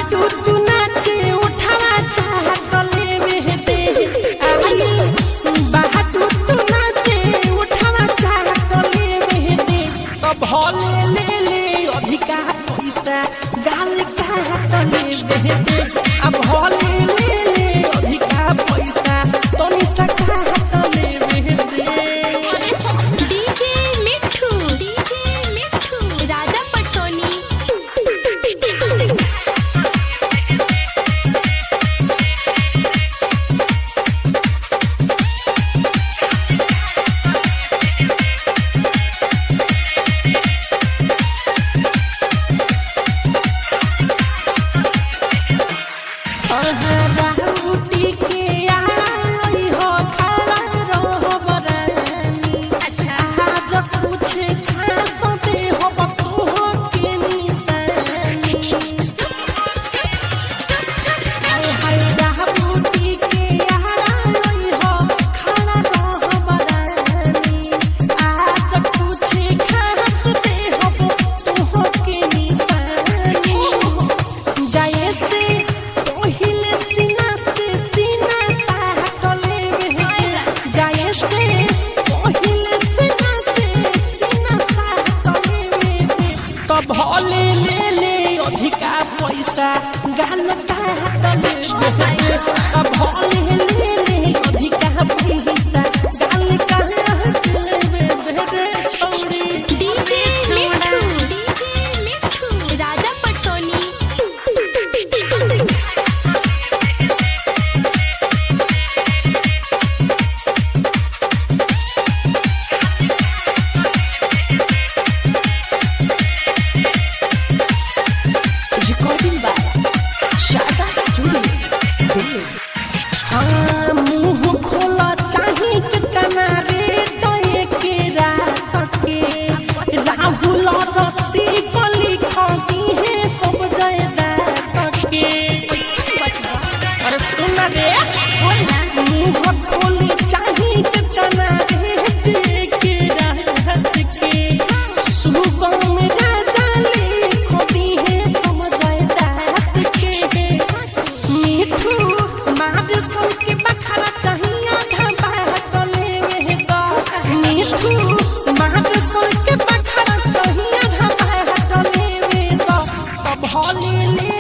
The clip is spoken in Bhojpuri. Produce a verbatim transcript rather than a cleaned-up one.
बाटू तू नाचे उठावा चाहत लेवे दे बाटू तू नाचे उठावा चाहत लेवे दे तो भले ले ले अधिकार पैसा गाल काट लेवे दे अब भले ले ले अधिकार पैसा तनी सा काट लेवे दे। डीजे मिठू डीजे मिठू राजा पटसोनी राहुटी के आई हो खड़ा रहो बरानी अच्छा आज कुछ खास दे हो तू हो के निशानी राहुटी के आई हो खड़ा रहो बरानी आज कुछ खास दे हो तू हो के निशानी जाए से पहिले सीना से सीना साहट लेवे जाए से पहिले सीना से सीना साहट लेवे तो भले ले ले अधिकार पैसा गाल काट लेवे तो भले ले ले अधिकार पैसा गाल काट लेवे रे छोड़ी। DJ Mithu DJ Mithu Raja Patsoni recording by Sharda studio Delhi. हाँ मुँह खोला चाहे कितना रे तोए के रात के राहुल रस्सी कली खाती है सब जय रात के अरे सुन रे मुँह खोली चाहे कितना रे तोए के रात के सुगम राजा ले खोती है सब जय रात के मिठू मार सोल के बखरा चाहिए ढाबा लेवे तो मिठू मार सोल के बखरा चाहिए ढाबा लेवे तो भले ले